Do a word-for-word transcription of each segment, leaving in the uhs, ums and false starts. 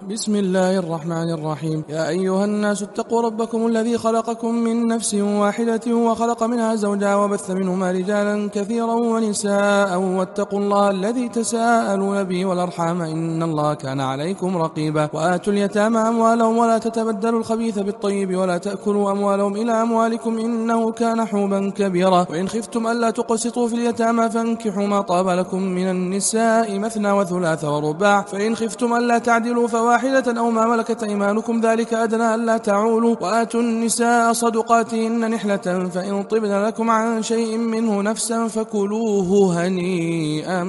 بسم الله الرحمن الرحيم. يا أيها الناس اتقوا ربكم الذي خلقكم من نفس واحدة وخلق منها زوجها وبث منهما رجالا كثيرا ونساء واتقوا الله الذي تساءلون به والأرحام إن الله كان عليكم رقيبا. وآتوا اليتامى أموالهم ولا تتبدلوا الخبيث بالطيب ولا تأكلوا أموالهم إلى أموالكم إنه كان حوبا كبيرا. وإن خفتم ألا تقسطوا في اليتامى فانكحوا ما طاب لكم من النساء مثنى وثلاث ورباع، فإن خفتم ألا تعدلوا فواحدة أو ما ملكت أيمانكم ذلك أدنى ألا تعولوا. وآتوا النساء صدقاتهن نحلة فإن طبن لكم عن شيء منه نفسا فكلوه هنيئا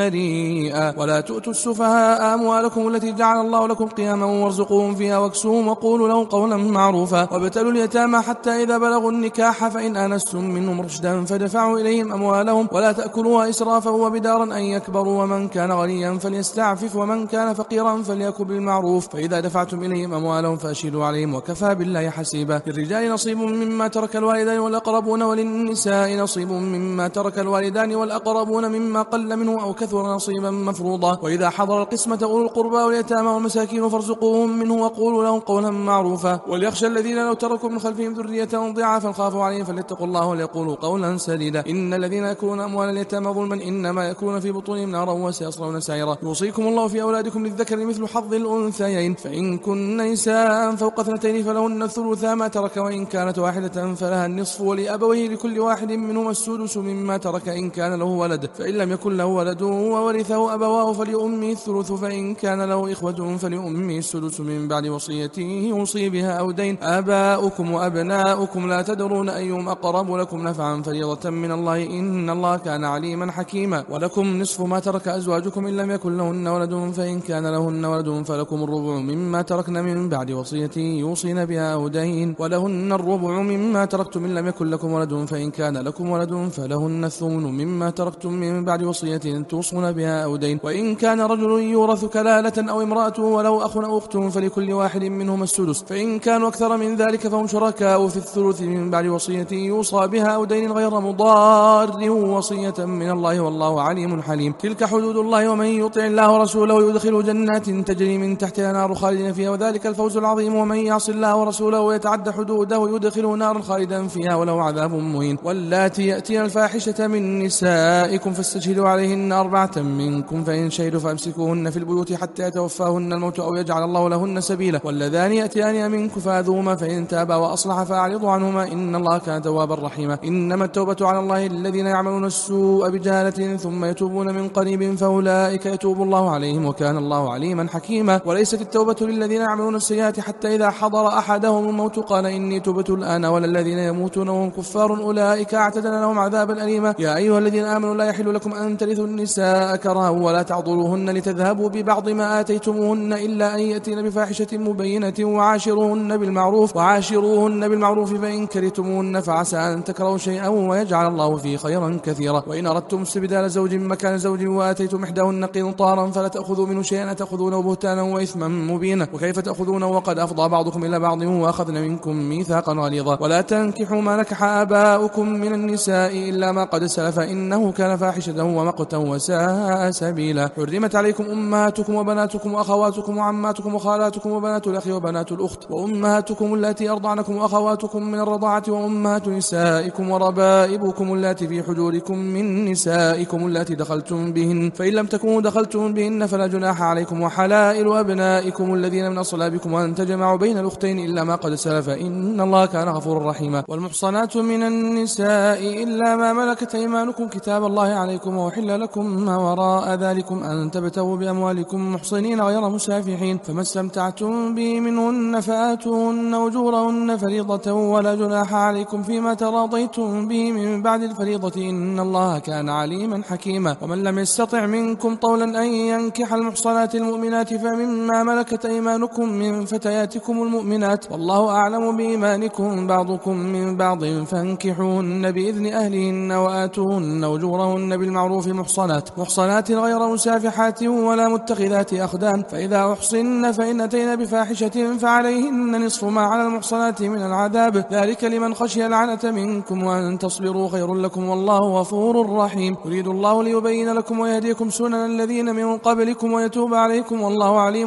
مريئا. ولا تؤتوا السفهاء أموالكم التي جعل الله لكم قياما وارزقوهم فيها واكسوهم وقولوا لهم قولا معروفا. وابتلوا اليتامى حتى إذا بلغوا النكاح فإن آنستم منهم رشدا فدفعوا إليهم أموالهم ولا تأكلوها إسرافا وبدارا أن يكبروا. ومن كان غنيا فليستعفف ومن كان فقيرا فليأكل بالمعروف. فإذا دفعتم إليهم أموالهم فأشهدوا عليهم وكفى بالله حسيبا. للرجال نصيب مما ترك الوالدان والأقربون وللنساء نصيب مما ترك الوالدان والأقربون مما قل منه أو كثر نصيبا مفروضا. وإذا حضر القسمة أولو القربى واليتامى والمساكين فارزقوهم منه وقولوا لهم قولا معروفا. وليخشى الذين لو تركوا من خلفهم ذرية ضعافا خافوا عليهم فليتقوا الله وليقولوا قولا سديدا. إن الذين يأكلون أموال اليتامى ظلما إنما يأكلون في بطونهم نارا وسيصلون سعيرا. يوصيكم الله في أولادكم للذكر مثل حظ الأنثيين، فإن كن نساء فوق اثنتين فلهن الثلثا ما ترك وإن كانت واحدة فلها النصف ولأبويه لكل واحد منهما السدس مما ترك إن كان له ولد، فإن لم يكن له ولد وورثه أبواه فلأمه الثلث، فإن كان له إخوة فلأمه السدس من بعد وصية يوصي بها أو دين. آباؤكم وأبناؤكم لا تدرون أيهم أقرب لكم نفعا فريضة من الله إن الله كان عليما حكيما. ولكم نصف ما ترك أزواجكم إن لم يكن لهن ولد، فإن كان لهن ولد فلكم الربع مما تركن من بعد وصية يوصين بها أو دين. ولهن الربع مما تركتم إن لم يكن لكم ولد، فإن كان لكم ولد فلهن الثمن مما تركتم من بعد وصية توصون بها أو دين. وإن كان رجل يورث كلالة أو امرأة ولو أخ أو أخت فلكل واحد منهما السدس، فإن كانوا أكثر من ذلك فهم شركاء في الثلث من بعد وصية يوصى بها أو دين غير مضار وصية من الله والله عليم حليم. تلك حدود الله ومن يطع الله ورسوله يدخل جنات تجري من تحتها نار خالدين فيها وذلك الفوز العظيم. ومن يعص الله ورسوله ويتعد حدوده يدخل نارا خالدا فيها وله عذاب مهين. واللاتي يأتين الفاحشة من نسائكم فاستشهدوا عليهن أربعة منكم، فإن شهدوا فأمسكوهن في البيوت حتى يتوفاهن الموت أو يجعل الله لهن سبيلا. واللذان يأتيان منكم فآذوهما فإن تابا وأصلحا فأعرضوا عنهما إن الله كان توابا رحيما. إنما التوبة على الله الذين يعملون السوء بجهالة ثم يتوبون من قريب فأولئك يتوب الله عليهم وكان الله عليما حكيما. وليست التوبة للذين يعملون السيئات حتى إذا حضر أحدهم الموت قال إني تبت الآن ولا الذين يموتون وهم كفار أولئك أعتدنا لهم عذابا أليما. يا أيها الذين آمنوا لا يحل لكم أن ترثوا النساء كرها ولا تعضلوهن لتذهبوا ببعض ما آتيتموهن إلا أن يأتين بفاحشة مبينة وعاشروهن بالمعروف وعاشروهن بالمعروف فإن كرهتموهن فعسى أن تكرهوا شيئا ويجعل الله فيه خيرا كثيرا. وإن أردتم استبدال زوج مكان زوج وآتيتم إحداهن قنطارا فلا تأخذوا منه شيئا تأخذونه بهتانا وإثما مبينا. وكيف تأخذونه وقد أفضى بعضكم إلى بعض وأخذن منكم ميثاقا غليظا. ولا تنكحوا ما نكح آباؤكم من النساء إلا ما قد سلف إنه كان فاحشة ومقتا وساء سبيلا. حرمت عليكم أمهاتكم وبناتكم وأخواتكم وعماتكم وخالاتكم وبنات الأخ وبنات الأخت وأمهاتكم اللاتي أرضعنكم وأخواتكم من الرضاعة وأمهات نسائكم وربائبكم اللاتي في حجوركم من نسائكم اللاتي دخلتم بهن، فإن لم تكونوا دخلتم بهن فلا جناح عليكم. وحلائل أبنائكم الذين من أصلابكم وأن تجمعوا بين الأختين إلا ما قد سلف إن الله كان غفورا رحيما. والمحصنات من النساء إلا ما ملكت أيمانكم كتاب الله عليكم وأحل لكم ما وراء ذلكم أن تبتغوا بأموالكم محصنين غير مسافحين، فما استمتعتم به منهن فآتوهن أجورهن فريضة ولا جناح عليكم فيما تراضيتم به من بعد الفريضة إن الله كان عليما حكيما. ومن لم يستطع منكم طولا أن ينكح المحصنات المؤمنات فمما ملكت أيمانكم من فتياتكم المؤمنات والله أعلم بإيمانكم بعضكم من بعض فانكحوهن بإذن أهلهن وآتوهن أجورهن بالمعروف محصنات محصنات غير مسافحات ولا متخذات أخدان، فإذا أحصن فإن أتين بفاحشة فعليهن نصف ما على المحصنات من العذاب ذلك لمن خشي العنة منكم وأن تصبروا خير لكم والله غفور رحيم. يريد الله ليبين لكم ويهديكم سنن الذين من قبلكم ويتوب عليكم والله عليم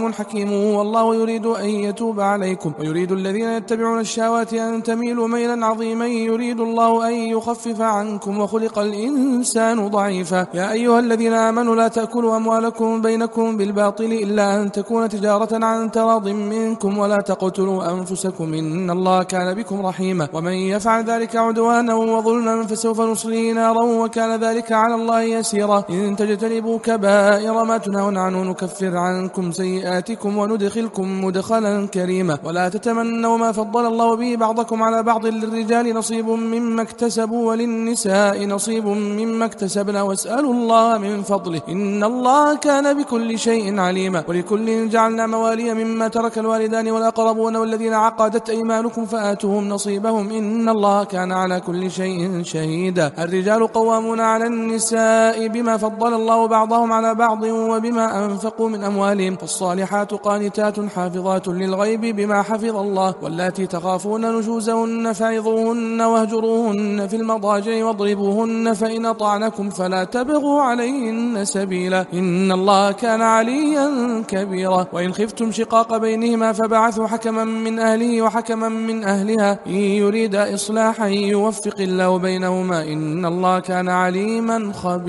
عليم حكيم والله يريد أن يتوب عليكم ويريد الذين يتبعون الشهوات أن تميلوا ميلا عظيما يريد الله أن يخفف عنكم وخلق الإنسان ضعيفا. يا أيها الذين آمنوا لا تأكلوا أموالكم بينكم بالباطل إلا أن تكون تجارة عن تراض منكم ولا تقتلوا أنفسكم إن الله كان بكم رحيما. ومن يفعل ذلك عدوانا وظلما فسوف نصليه نارا وكان ذلك على الله يسيرا. إن تجتنبوا كبائر ما تنهون عنه نكفر عنكم سيئاتكم وندخلكم مدخلا كريما. ولا تتمنوا ما فضل الله به بعضكم على بعض للرجال نصيب مما اكتسبوا وللنساء نصيب مما اكتسبنا واسألوا الله من فضله إن الله كان بكل شيء عليما. ولكل جعلنا موالي مما ترك الوالدان والأقربون والذين عقدت أيمانكم فآتوهم نصيبهم إن الله كان على كل شيء شهيدا. الرجال قوامون على النساء بما فضل الله بعضهم على بعض وبما أنفقوا من أموالهم فالصالحات قانتات حافظات للغيب بما حفظ الله. واللاتي تخافون نشوزهن فعظوهن واهجروهن في المضاجع واضربوهن فإن أطعنكم فلا تبغوا عليهن سبيلا إن الله كان عليا كبيرا. وإن خفتم شقاق بينهما فبعثوا حكما من أهله وحكما من أهلها إن يريد إصلاحا يوفق الله بينهما إن الله كان عليما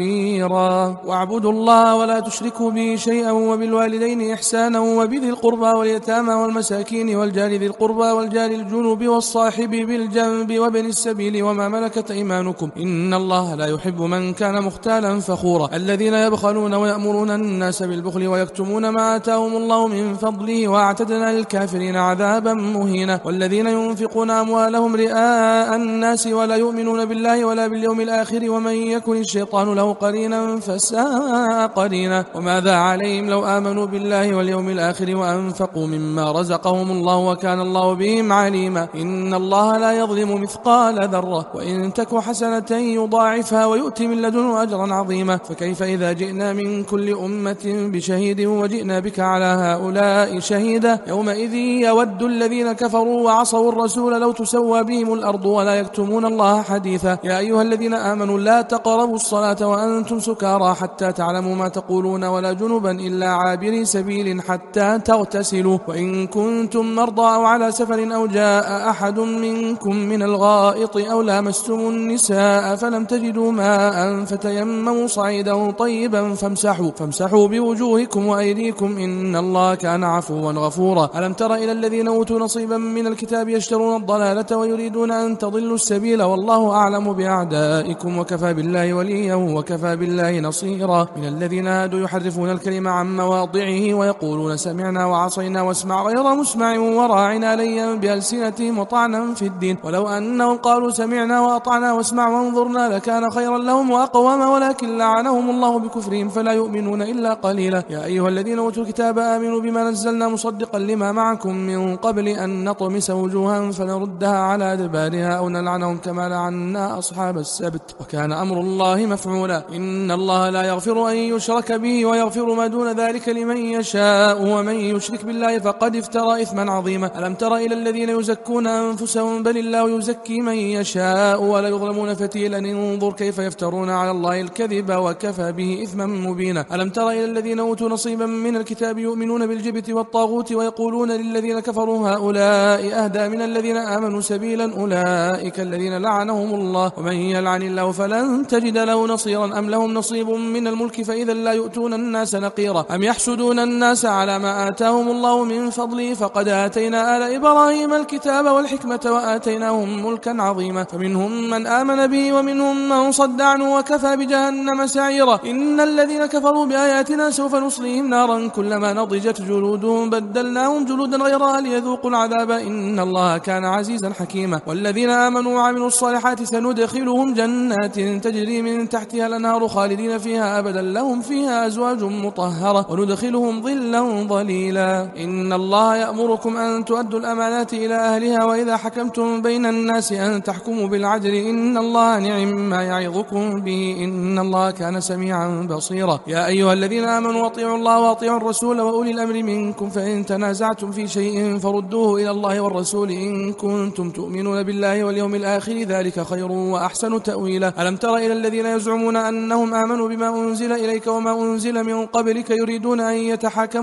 خبيرا. واعبدوا الله ولا تشركوا به شيئا وبالوالدين إحسانا وبذي القربى واليتامى والمساكين والجار ذي القربى والجار الجنوب والصاحب بالجنب وابن السبيل وما ملكت أيمانكم إن الله لا يحب من كان مختالا فخورا. الذين يبخلون ويأمرون الناس بالبخل ويكتمون ما آتاهم الله من فضله وأعتدنا للكافرين عذابا مهينا. والذين ينفقون أموالهم رئاء الناس ولا يؤمنون بالله ولا باليوم الآخر ومن يكن الشيطان له قرينا فساء قرينا. وماذا عليهم لو آمنوا بالله واليوم الآخر وأنفقوا مما رزقهم الله وكان الله بهم عليما إن الله لا يظلم مثقال ذرة وإن تك حسنة يضاعفها ويؤتي من لدنه أجرا عظيما. فكيف إذا جئنا من كل أمة بشهيد وجئنا بك على هؤلاء شهيدا يومئذ يود الذين كفروا وعصوا الرسول لو تسوى بهم الأرض ولا يكتمون الله حديثا. يا أيها الذين آمنوا لا تقربوا الصلاة وأنتم سكارى حتى تعلموا ما تقولون ولا جنبا إلا عابري سبيل حتى تغتسلوا وإن كنتم مرضى أو على سفر أو جاء أحد منكم من الغائط أو لامستم النساء فلم تجدوا ماء فتيمموا صعيدا طيبا فامسحوا فامسحوا بوجوهكم وأيديكم إن الله كان عفوا غفورا. ألم تر إلى الذين أوتوا نصيبا من الكتاب يشترون الضلالة ويريدون أن تضلوا السبيل والله أعلم بأعدائكم وكفى بالله وليا وكفى بالله نصيرا. من الذين هادوا يحرفون الكلم عن مواضعه ويقولون سمعنا وعصينا واسمع غير مسمع وراعنا ليا بألسنتهم وطعنا في الدين ولو أنهم قالوا سمعنا وأطعنا واسمع وانظرنا لكان خيرا لهم وأقوام ولكن لعنهم الله بكفرهم فلا يؤمنون إلا قليلا. يا أيها الذين أوتوا الكتاب آمنوا بما نزلنا مصدقا لما معكم من قبل أن نطمس وجوها فنردها على أدبارها أو نلعنهم كما لعنا أصحاب السبت وكان أمر الله مفعولا. إن الله لا يغفر أن يشرك به ويغفر ما دون ذلك لمن يشاء ومن يشرك بالله فقد افترى إثما عظيما. ألم تر إلى الذين يزكون أنفسهم بل الله يزكي من يشاء ولا يظلمون فتيلا انظر كيف يفترون على الله الكذب وكفى به إثما مبينا. ألم تر إلى الذين أوتوا نصيبا من الكتاب يؤمنون بالجبت والطاغوت ويقولون للذين كفروا هؤلاء أهدى من الذين آمنوا سبيلا أولئك الذين لعنهم الله ومن يلعن الله فلن تجد له نصيرا أم لهم نصيب من الملك فإذا لا يؤتون الناس نقيرا أم يحسدون الناس على ما آتاهم الله من فضله فقد آتينا آل إبراهيم الكتاب والحكمة وآتيناهم ملكا عظيما. فمنهم من آمن به ومنهم من صد عنه وكفى بجهنم سعيرا. إن الذين كفروا بآياتنا سوف نصليهم نارا كلما نضجت جلودهم بدلناهم جلودا غيرها ليذوقوا العذاب إن الله كان عزيزا حكيما. والذين آمنوا وعملوا الصالحات سندخلهم جنات تجري من تحتها الأنهار خالدين فيها أبدا لهم فيها أزواج مطهرة وندخلهم ظلا ظليلا. إن الله يأمركم أن تؤدوا الأمانات إلى أهلها وإذا حكمتم بين الناس أن تحكموا بالعدل إن الله نعم ما يعظكم به إن الله كان سميعا بصيرا. يا أيها الذين آمنوا أطيعوا الله وأطيعوا الرسول وأولي الأمر منكم فإن تنازعتم في شيء فردوه إلى الله والرسول إن كنتم تؤمنون بالله واليوم الآخر ذلك خير وأحسن تأويلا. ألم تر إلى الذين يزعمون أنهم آمنوا بما أنزل إليك وما أنزل من قبلك يريدون أن يتحاكموا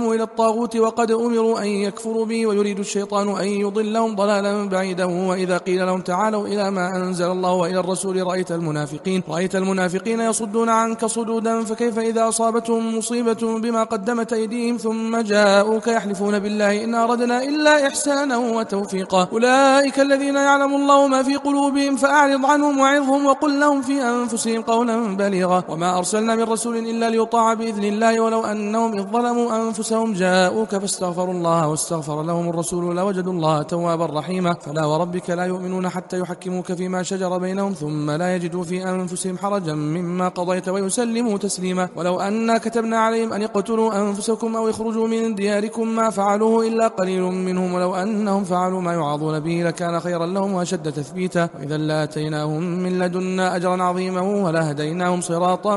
أسلموا إلى الطاغوت وقد أمروا أن يكفروا به ويريد الشيطان أن يضلهم ضلالا بعيدا. وإذا قيل لهم تعالوا إلى ما أنزل الله وإلى الرسول رأيت المنافقين رأيت المنافقين يصدون عنك صدودا. فكيف إذا أصابتهم مصيبة بما قدمت أيديهم ثم جاءوك يحلفون بالله إن أردنا إلا إحسانا وتوفيقا أولئك الذين يعلم الله ما في قلوبهم فأعرض عنهم وعظهم وقل لهم في أنفسهم قولا بليغا. وما أرسلنا من رسول إلا ليطاع بإذن الله ولو أنهم إذ ظلموا أنفسهم جاءوك فاستغفروا الله واستغفر لهم الرسول لوجدوا الله توابا رحيما. فلا وربك لا يؤمنون حتى يحكموك فيما شجر بينهم ثم لا يجدوا في أنفسهم حرجا مما قضيت ويسلموا تسليما. ولو أنا كتبنا عليهم أن يقتلوا أنفسكم أو يخرجوا من دياركم ما فعلوه إلا قليل منهم ولو أنهم فعلوا ما يوعظون به لكان خيرا لهم وأشد تثبيتا وإذا لآتيناهم من لدنا أجرا عظيما ولهديناهم صراطا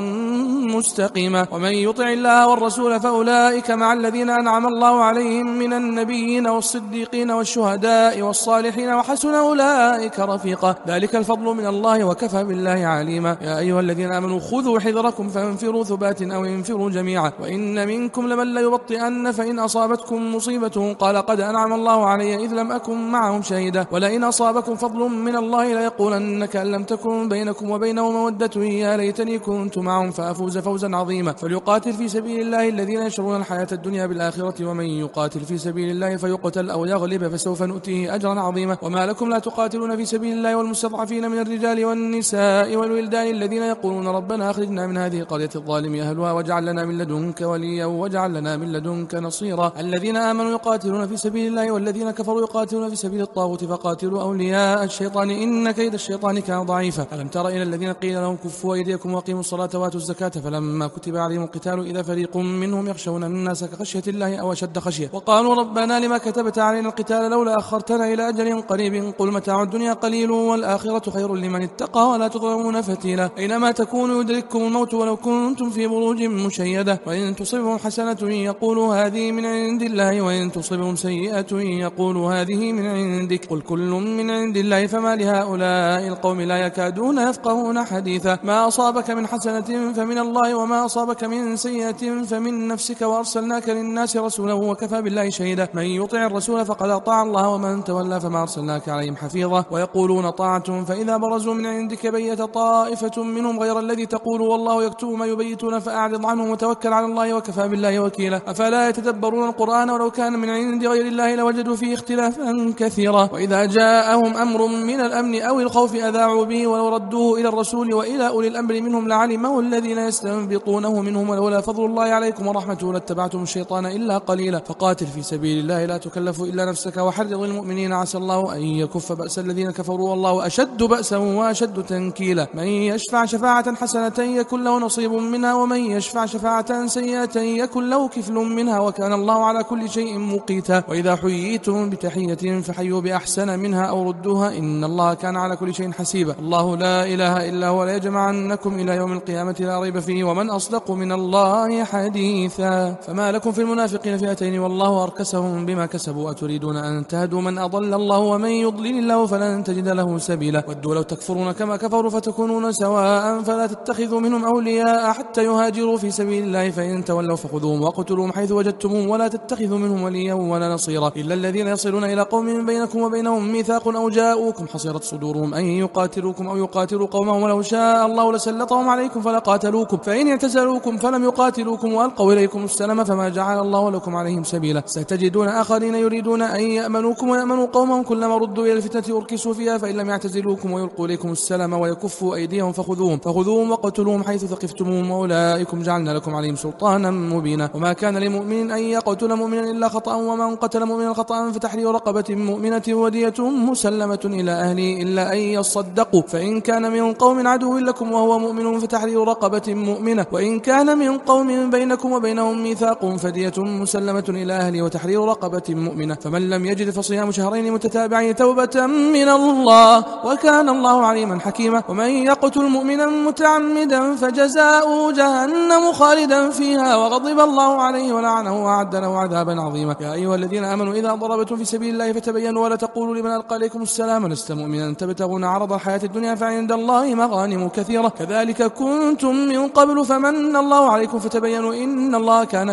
مستقيما. ومن يطع الله والرسول فأولئك مع الذين أنعم الله عليهم من النبيين والصديقين والشهداء والصالحين وحسن أولئك رفيقا ذلك الفضل من الله وكفى بالله عليما. يا أيها الذين آمنوا خذوا حذركم فانفروا ثبات أو انفروا جميعا وإن منكم لمن ليبطئن فإن أصابتكم مصيبة قال قد أنعم الله علي إذ لم أكن معهم شهيدا ولئن أصابكم فضل من الله ليقولن كأن لم تكن بينكم وبينه مودة يا ليتني كنت معهم فأفوز فوزا عظيما. فليقاتل في سبيل الله الذين يشرون الحياة الدنيا بالآخرة ومن يقاتل في سبيل الله فيقتل أو يغلب فسوف نؤتيه أجرا عظيما. وما لكم لا تقاتلون في سبيل الله والمستضعفين من الرجال والنساء والولدان الذين يقولون ربنا أخرجنا من هذه القرية الظالم أهلها واجعل لنا من لدنك وليا واجعل لنا من لدنك نصيرا. الذين آمنوا يقاتلون في سبيل الله والذين كفروا يقاتلون في سبيل الطاغوت فقاتلوا أولياء الشيطان إن كيد الشيطان كان ضعيفا. ألم تر إلى الذين قيل لهم كفوا أيديكم وأقيموا الصلاة وآتوا الزكاة فلما كتب عليهم القتال إذا فريق منهم يخشون الناس كخشية الله أو أشد خشية وقالوا ربنا لما كتبت علينا القتال لولا أخرتنا إلى أجل قريب قل متاع الدنيا قليل والآخرة خير لمن اتقى ولا تظلمون فتيلا. أينما تكونوا يدرككم الموت ولو كنتم في بروج مشيدة وإن تصبهم حسنة يقولوا هذه من عند الله وإن تصبهم سيئة يقولوا هذه من عندك قل كل من عند الله فما لهؤلاء القوم لا يكادون يفقهون حديثا. ما أصابك من حسنة فمن الله وما أصابك من سيئة فمن نفسك وأرسلناك للناس رسولا وكفى بالله شهيدا. من يطع الرسول فقد أطاع الله ومن تولى فما أرسلناك عليهم حفيظا. ويقولون طاعة فإذا برزوا من عندك بيت طائفة منهم غير الذي تقول والله يكتب ما يبيتون فأعرض عنهم وتوكل على الله وكفى بالله وكيلا. أفلا يتدبرون القرآن ولو كان من عند غير الله لوجدوا فيه اختلافا كثيرا. وإذا جاءهم أمر من الأمن أو الخوف أذاعوا به ولو ردوه إلى الرسول وإلى أولي الأمر منهم لعلمه الذين يستنبطونه منهم ولولا فضل الله عليكم ورحمته لاتبعتم الشيطان إلا قليلا. فقاتل في سبيل الله لا تكلف إلا نفسك وحرض المؤمنين عسى الله أن يكف بأس الذين كفروا والله أشد بأسا وأشد تنكيلا. من يشفع شفاعة حسنة يكن له نصيب منها ومن يشفع شفاعة سيئة يكن له كفل منها وكان الله على كل شيء مقيتا. وإذا حييتم بتحية فحيوا بأحسن منها أو ردوها إن الله كان على كل شيء حسيبا. الله لا إله إلا هو ليجمعنكم إلى يوم القيامة لا ريب فيه ومن أصدق من الله حديثا. فما لكم في المنافقين فئتين والله أركسهم بما كسبوا أتريدون أن تهدوا من أضل الله ومن يضلل الله فلن تجد له سبيلا. ودوا لو تكفرون كما كفروا فتكونون سواء فلا تتخذوا منهم أولياء حتى يهاجروا في سبيل الله فإن تولوا فخذوهم وقتلوهم حيث وجدتموهم ولا تتخذوا منهم وليا ولا نصيرا إلا الذين يصلون إلى قوم بينكم وبينهم ميثاق أو جاءوكم حصرت صدورهم أن يقاتلوكم أو يقاتلوا قومهم ولو شاء الله لسلطهم عليكم فلقاتلوكم فإن اعتزلوكم فلم يقاتلوكم وألقوا إليكم السلام فما جعل الله لكم عليهم سبيلا. ستجدون آخرين يريدون أن يأمنوكم ويأمنوا قومهم كلما ردوا إلى الفتنة أركسوا فيها فإن لم يعتزلوكم ويلقوا إليكم السلام ويكفوا أيديهم فخذوهم فخذوهم وقتلوهم حيث ثقفتموهم وأولئكم جعلنا لكم عليهم سلطانا مبينا. وما كان لمؤمن أن يقتل مؤمنا إلا خطأ ومن قتل مؤمنا خطأ فتحرير رقبة مؤمنة ودية مسلمة إلى أهله إلا أن يصدقوا فإن كان من قوم عدو لكم وهو مؤمن فتحرير رقبة مؤمنة وإن كان من قوم بينكم وبينهم ميثاق فدية مسلمة إلى أهله وتحرير رقبة مؤمنة فمن لم يجد فصيام شهرين متتابعين توبة من الله وكان الله عليما حكيما. ومن يقتل مؤمنا متعمدا فجزاؤه جهنم خالدا فيها وغضب الله عليه ولعنه وأعد له عذابا عظيما. يا أيها الذين آمنوا إذا ضربتم في سبيل الله فتبينوا ولا تقولوا لمن ألقى إليكم السلام لست مؤمنا تبتغون عرض الحياة الدنيا فعند الله مغانم كثيرة كذلك كنتم من قبل فمن الله عليكم فتبينوا إن الله كان بما تعملون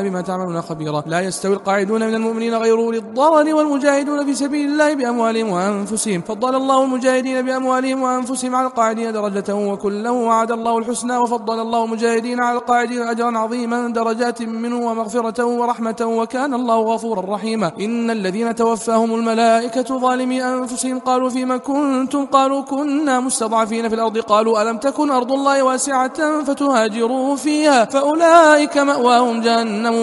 تعملون خبيرا. لا يستوي القاعدون من المؤمنين غير أولي الضرر والمجاهدون في سبيل الله بأموالهم وأنفسهم، فضل الله المجاهدين بأموالهم وأنفسهم على القاعدين درجة وكلا وعد الله الحسنى، وفضل الله المجاهدين على القاعدين أجرا عظيما درجات منه ومغفرة ورحمة، وكان الله غفورا رحيما. إن الذين توفاهم الملائكة ظالمي أنفسهم قالوا فيما كنتم؟ قالوا كنا مستضعفين في الأرض. قالوا ألم تكن أرض الله واسعة فتهاجروا فيها فأولئك مأواهم جهنم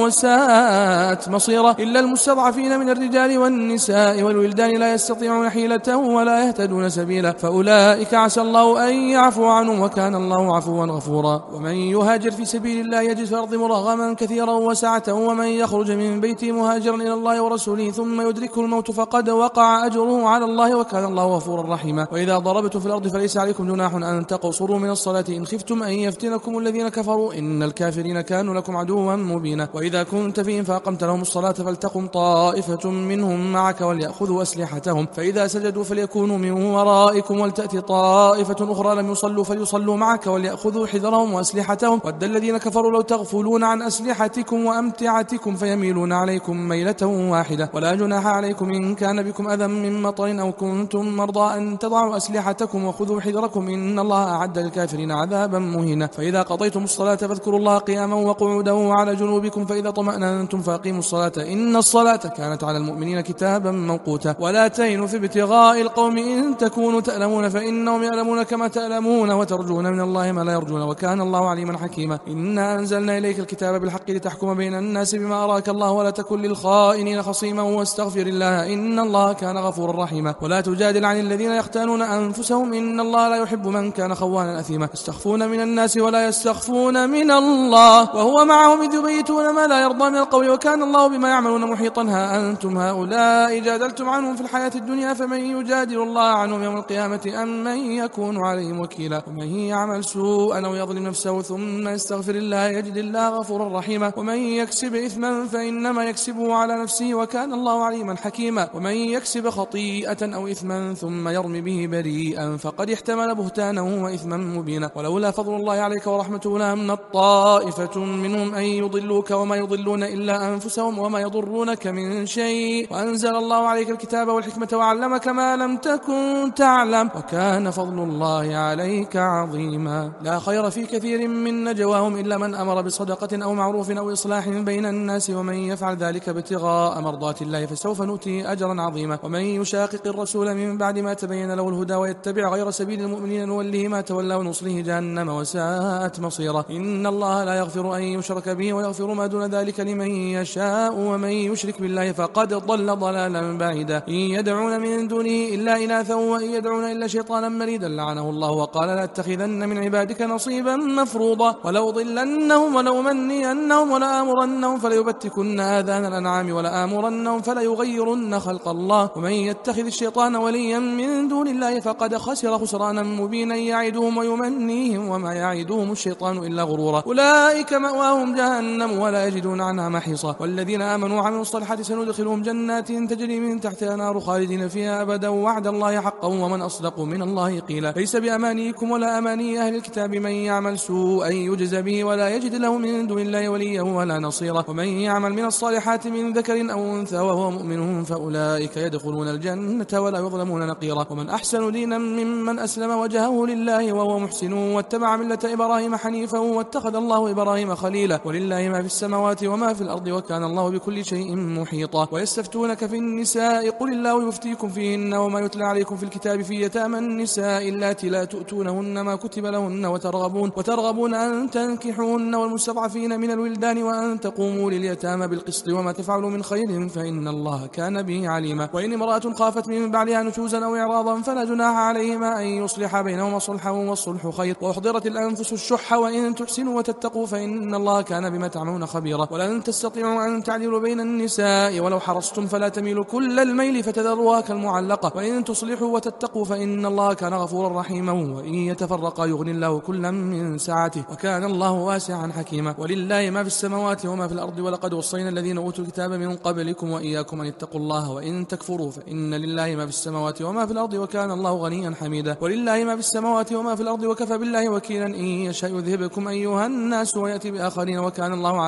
وساءت مصيرا. إلا المستضعفين من الرجال والنساء والولدان لا يستطيعون حيلة ولا يهتدون سبيلا، فأولئك عسى الله أن يعفو عنهم وكان الله عفوا غفورا. ومن يهاجر في سبيل الله يجد في الأرض مرغما كثيرا وسعة، ومن يخرج من بيته مهاجرا إلى الله ورسوله ثم يدركه الموت فقد وقع أجره على الله وكان الله غفورا رحيما. وإذا ضربتم في الأرض فليس عليكم جناح أن تقصروا من الصلاة إن خفتم أن يفتنكم الذين كفروا إن الكافرين كانوا لكم عدوا مبينا. وإذا كنت فيهم فأقمت لهم الصلاة فلتقم طائفة منهم معك وليأخذوا أسلحتهم، فإذا سجدوا فليكونوا من ورائكم ولتأتي طائفة أخرى لم يصلوا فليصلوا معك وليأخذوا حذرهم وأسلحتهم. ود الذين كفروا لو تغفلون عن أسلحتكم وأمتعتكم فيميلون عليكم ميلة واحدة. ولا جناح عليكم إن كان بكم أذى من مطر أو كنتم مرضى أن تضعوا أسلحتكم وخذوا حذركم إن الله أعد للكافرين عذابا مهينا. فإذا قضيتم الصلاة فاذكروا الله قياما وقعودا وعلى جنوبكم، فإذا طمأننتم فأقيموا الصلاة إن الصلاة كانت على المؤمنين كتابا موقوتا. ولا تهنوا في ابتغاء القوم إن تكونوا تألمون فإنهم يألمون كما تألمون وترجون من الله ما لا يرجون وكان الله عليما حكيما. إنا أنزلنا إليك الكتاب بالحق لتحكم بين الناس بما أراك الله ولا تكن للخائنين خصيما واستغفر الله إن الله كان غفورا رحيما. ولا تجادل عن الذين يختانون أنفسهم إن الله لا يحب من كان خوانا أثيما. يستخفون من الناس ولا يستخفون من الله وهو معهم إذ يبيتون ما لا يرضى من القول وكان الله بما يعملون محيطا. ها أنتم هؤلاء جادلتم عنهم في الحياة الدنيا فمن يجادل الله عنهم يوم القيامة أم من يكون عليهم وكيلا. ومن يعمل سوءا أو يظلم نفسه ثم يستغفر الله يجد الله غفورا رحيما. ومن يكسب إثما فإنما يكسبه على نفسه وكان الله عليما حكيما. ومن يكسب خطيئة أو إثما ثم يرمي به بريئا فقد احتمل بهتانا وإثما مبينا. ولولا فضل الله عليك ورحمته لهمت طائفة منهم أن يضلوك وما يضلون إلا أنفسهم وما يضرونك من شيء وأنزل الله عليك الكتاب والحكمة وعلمك ما لم تكن تعلم وكان فضل الله عليك عظيما. لا خير في كثير من نجواهم إلا من أمر بصدقة أو معروف أو إصلاح بين الناس ومن يفعل ذلك ابتغاء مرضات الله فسوف نؤتيه أجرا عظيما. ومن يشاقق الرسول من بعد ما تبين له الهدى ويتبع غير سبيل المؤمنين نوله ما تولى ونصله جهنم وساءت مصيرا. إن الله لا يغفر أن يشرك به ويغفر ما دون ذلك لمن يشاء ومن يشرك بالله فقد ضل ضلالا بعيدا. إن يدعون من دونه إلا إناثا وإن يدعون إلا شيطانا مريدا لعنه الله وقال لأتخذن من عبادك نصيبا مفروضا ولأضلنهم ولأمنينهم ولآمرنهم فليبتكن آذان الأنعام ولآمرنهم فليغيرن خلق الله. ومن يتخذ الشيطان وليا من دون الله فقد خسر خسرانا مبينا يعدهم ويمنيهم وما يعدهم الشيطان إلا غرورا. أولئك مأواهم جهنم ولا يجدون عنها محيصا. والذين آمنوا وعملوا الصالحات سندخلهم جنات تجري من تحتها نار خالدين فيها أبدا وعد الله حقا ومن أصدق من الله قيلا. ليس بأمانيكم ولا أماني أهل الكتاب من يعمل سوءا يجز به ولا يجد له من دون الله وليا ولا نصيرا. ومن يعمل من الصالحات من ذكر أو أنثى وهو مؤمن فأولئك يدخلون الجنة ولا يظلمون نقيرا. ومن أحسن دينا ممن أسلم وجهه لله وهو محسن واتبع ملة إبراهيم حنيفا واتخذ الله إبراهيم خليلا. ولله ما في السماوات وما في الأرض وكان الله بكل شيء محيطا. ويستفتونك في النساء قل الله يفتيكم فيهن وما يتلى عليكم في الكتاب في يتامى النساء اللاتي لا تؤتونهن ما كتب لهن وترغبون وترغبون أن تنكحوهن والمستضعفين من الولدان وأن تقوموا لليتامى بالقسط وما تفعلوا من خير فإن الله كان به عليما. وإن امرأة خافت من بعدها نشوزا أو إعراضا فلا جناح عليهما أن يصلح بينهما صلحا والصلح خير. وأحضرت الأنفس الشح وإن تحسنوا وتتقوا فإن الله كان بما تعملون خبيرا. ولن تستطيعوا أن تعدلوا بين النساء ولو حرصتم فلا تميلوا كل الميل فتذروها كالمعلقة. وإن تصلحوا وتتقوا فإن الله كان غفورا رحيما. وإن يتفرقا يغني الله كلا من سعته وكان الله واسعا حكيما. ولله ما في السماوات وما في الأرض ولقد وصينا الذين أوتوا الكتاب من قبلكم وإياكم أن اتقوا الله وإن تكفروا فإن لله ما في السماوات وما في الأرض وكان الله غنيا حميدا. ولله ما في السماوات وما في الأرض وكفى بالله وكيلا إن يشاء يذهبكم أيها الناس ويأتي بآخرين وكان الله على ذلك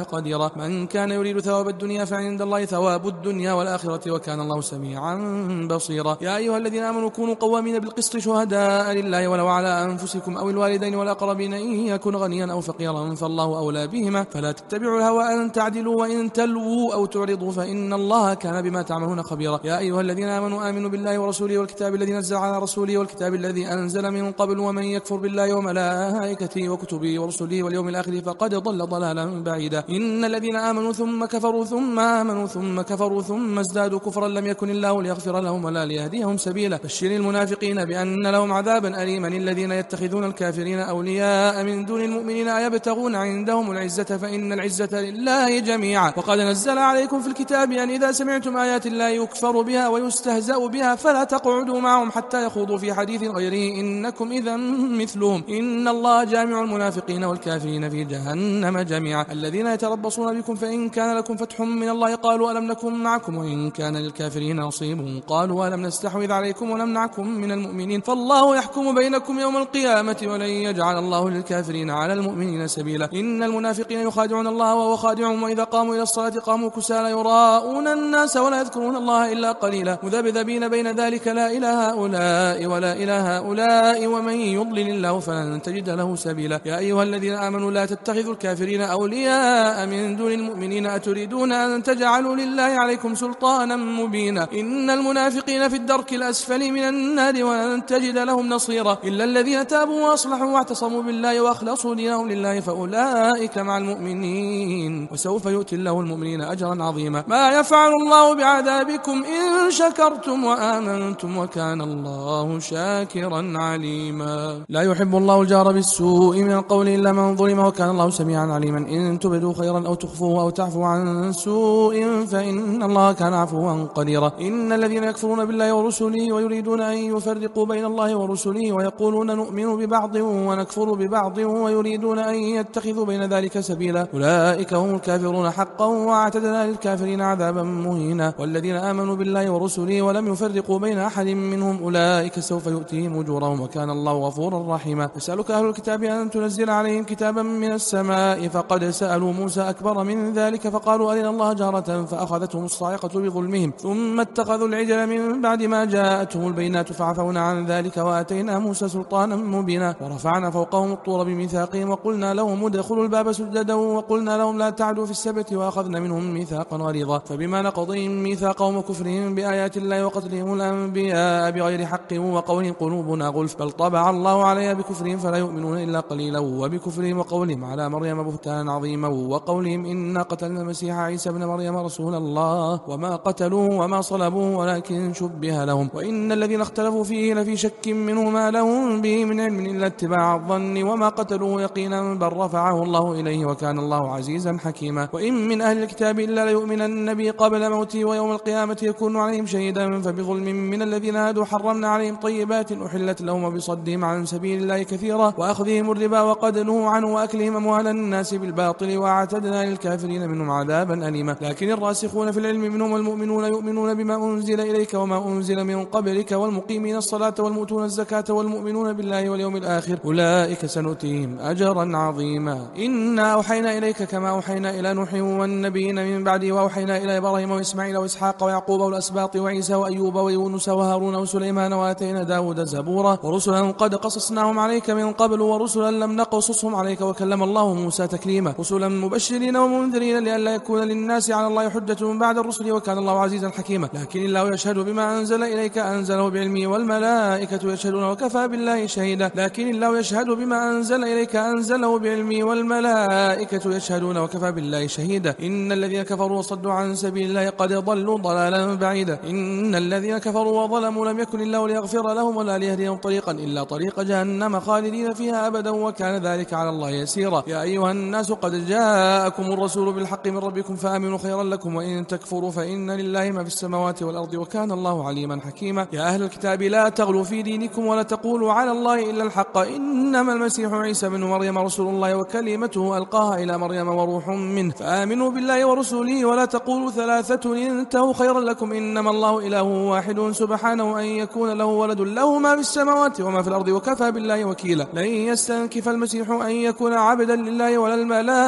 قديرا. من كان يريد ثواب الدنيا فعند الله ثواب الدنيا والآخرة وكان الله سميعا بصيرا. يا أيها الذين آمنوا كونوا قوامين بالقسط شهداء لله ولو على أنفسكم أو الوالدين والأقربين إن يكن غنيا أو فقيرا فالله أولى بهما فلا تتبعوا الهوى أن تعدلوا وإن تلووا أو تعرضوا فإن الله كان بما تعملون خبيرا. يا أيها الذين آمنوا آمنوا بالله ورسوله والكتاب الذي نزل على رسوله والكتاب الذي أنزل من قبل ومن يكفر بالله وملائكته وكتبه ورسله واليوم الآخر فقد ضل ضلالا بعيدا. إن الذين آمنوا ثم كفروا ثم آمنوا ثم كفروا ثم ازدادوا كفرا لم يكن الله ليغفر لهم ولا ليهديهم سبيلا. بشر المنافقين بأن لهم عذابا أليما. الذين يتخذون الكافرين أولياء من دون المؤمنين أيبتغون عندهم العزة فإن العزة لله جميعا. وقد نزل عليكم في الكتاب أن إذا سمعتم آيات الله يكفر بها ويستهزأ بها فلا تقعدوا معهم حتى يخوضوا في حديث غيره إنكم إذا مثلهم إن الله جامع المنافقين والكافرين في جهنم جميعا. الذين يتربصون بكم فإن كان لكم فتح من الله قالوا ألم نكن معكم وإن كان للكافرين نصيب قالوا ألم نستحوذ عليكم ونمنعكم من المؤمنين فالله يحكم بينكم يوم القيامة ولن يجعل الله للكافرين على المؤمنين سبيلا. إن المنافقين يخادعون الله وهو خادعهم وإذا قاموا إلى الصلاة قاموا كسالى يراءون الناس ولا يذكرون الله إلا قليلا مذبذبين بين ذلك لا إلى هؤلاء ولا إلى هؤلاء ومن يضلل الله فلن تجد له سبيلا. يا أيها الذين آمنوا لا تتخذوا الكافرين أولياء من دون المؤمنين أتريدون أن تجعلوا لله عليكم سلطانا مبينا. إن المنافقين في الدرك الأسفل من النار ولن تجد لهم نصيرا إلا الذين تابوا وأصلحوا واعتصموا بالله وأخلصوا دينهم لله فأولئك مع المؤمنين وسوف يؤتي الله المؤمنين أجرا عظيما. ما يفعل الله بعذابكم إن شكرتم وآمنتم وكان الله شاكرا عليما. لا يحب الله الجار بالسوء من القول إلا من ظلم وكان الله سميعا عليما. إن تبدوا خيرا أو تخفوه أو تعفوا عن سوء فإن الله كان عفوا قديرا. إن الذين يكفرون بالله ورسله ويريدون أن يفرقوا بين الله ورسله ويقولون نؤمن ببعض ونكفر ببعض ويريدون أن يتخذوا بين ذلك سبيلا أولئك هم الكافرون حقا واعتدنا للكافرين عذابا مهينا. والذين آمنوا بالله ورسله ولم يفرقوا بين أحد منهم أولئك سوف يؤتيهم أجورهم وكان الله غفورا رحيما. يسألك أهل الكتاب أن تنزل عليهم كتابا من السماء فقد سألوا موسى أكبر من ذلك فقالوا أرنا الله جهرة فأخذتهم الصاعقة بظلمهم ثم اتخذوا العجل من بعد ما جاءتهم البينات فعفونا عن ذلك وآتينا موسى سلطانا مبينا. ورفعنا فوقهم الطور بميثاقهم وقلنا لهم ادخلوا الباب سجدا وقلنا لهم لا تعدوا في السبت وأخذنا منهم ميثاقا غليظا. فبما نقضهم ميثاقهم وكفرهم بآيات الله وقتلهم الأنبياء بغير حق وقولهم قلوبنا غلف بل طبع الله عليها بكفرهم فلا يؤمنون إلا قليلا وبكفرهم وقولهم على مريم بهتانا عظيما وقولهم إنا قتلنا المسيح عيسى ابن مريم رسول الله وما قتلوه وما صلبوه ولكن شبه لهم وإن الذين اختلفوا فيه لفي شك منه ما لهم به من علم إلا اتباع الظن وما قتلوه يقينا بل رفعه الله إليه وكان الله عزيزا حكيما. وإن من أهل الكتاب إلا ليؤمنن به قبل موته ويوم القيامة يكون عليهم شهيدا فبظلم من الذين هادوا حرمنا عليهم طيبات أحلت لهم وبصدهم عن سبيل الله كثيرا وأخذهم الربا وقد نهوا عنه وأكلهم أموال الناس بالباطل وأعتدنا للكافرين منهم عذابا أليما. لكن الراسخون في العلم منهم والمؤمنون يؤمنون بما أنزل إليك وما أنزل من قبلك والمقيمين الصلاة والمؤتون الزكاة والمؤمنون بالله واليوم الآخر أولئك سنؤتيهم أجرا عظيما. إنا أوحينا إليك كما أوحينا إلى نوح والنبيين من بعده وأوحينا إلى إبراهيم وإسماعيل وإسحاق ويعقوب والأسباط وعيسى وأيوب ويونس وهارون وسليمان وآتينا داود زبورا ورسلا قد قصصناهم عليك من قبل ورسلا لم نقصصهم عليك وكلم الله موسى تكليما. رسلا مبشرين ومنذرين لئلا يكون للناس على الله حجة بعد الرسل وكان الله عزيزا حكيما. لكن الله يشهد بما أنزل إليك أنزله بعلمه والملائكة يشهدون وكفى بالله شهيدا. لكن الله يشهد بما أنزل إليك أنزله بعلمه والملائكة يشهدون وكفى بالله شهيدا. إن الذين كفروا وصدوا عن سبيل الله قد ضلوا ضلالا بعيدا. إن الذين كفروا وظلموا لم يكن الله ليغفر لهم ولا ليهديهم طريقا إلا طريق جهنم خالدين فيها أبدا وكان ذلك على الله يسيرا. يا أيها الناس قد جاءكم الرسول بالحق من ربكم فآمنوا خيرا لكم وإن تكفروا فإن لله ما في السماوات والأرض وكان الله عليما حكيما. يا أهل الكتاب لا تغلوا في دينكم ولا تقولوا على الله إلا الحق إنما المسيح عيسى بن مريم رسول الله وكلمته ألقاها إلى مريم وروح منه فآمنوا بالله ورسوله ولا تقولوا ثلاثة انتهوا خيرا لكم إنما الله إله واحد سبحانه أن يكون له ولد له ما في السماوات وما في الأرض وكفى بالله وكيلا. لن يستنكف المسيح أن يكون عبدا لله ولا الملائكة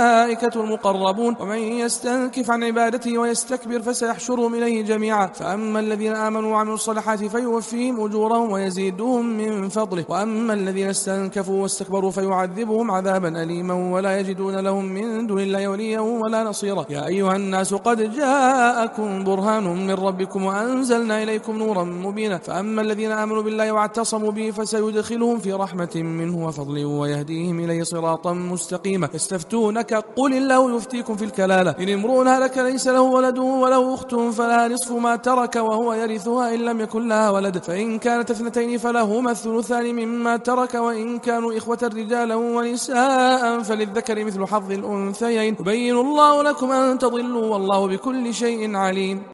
والملائكة المقربون، ومن يستنكف عن عبادته ويستكبر فسيحشرهم إليه جميعا. فأما الذين آمنوا وعملوا الصالحات فيوفيهم أجورهم ويزيدهم من فضله، وأما الذين استنكفوا واستكبروا فيعذبهم عذابا أليما ولا يجدون لهم من دون الله وليا ولا نصيرا. يا أيها الناس قد جاءكم برهان من ربكم وأنزلنا إليكم نورا مبينا. فأما الذين آمنوا بالله واعتصموا به فسيدخلهم في رحمة منه وفضل ويهديهم إليه صراطا مستقيما. يستفتونك قل الله يفتيكم في الكلالة إن امرؤ هلك ليس له ولد وله أخت فلها نصف ما ترك وهو يرثها إن لم يكن لها ولد، فإن كانت اثنتين فلهما الثلثان مما ترك، وإن كانوا إخوة رجالا ونساء فللذكر مثل حظ الأنثيين. يبين الله لكم أن تضلوا والله بكل شيء عليم.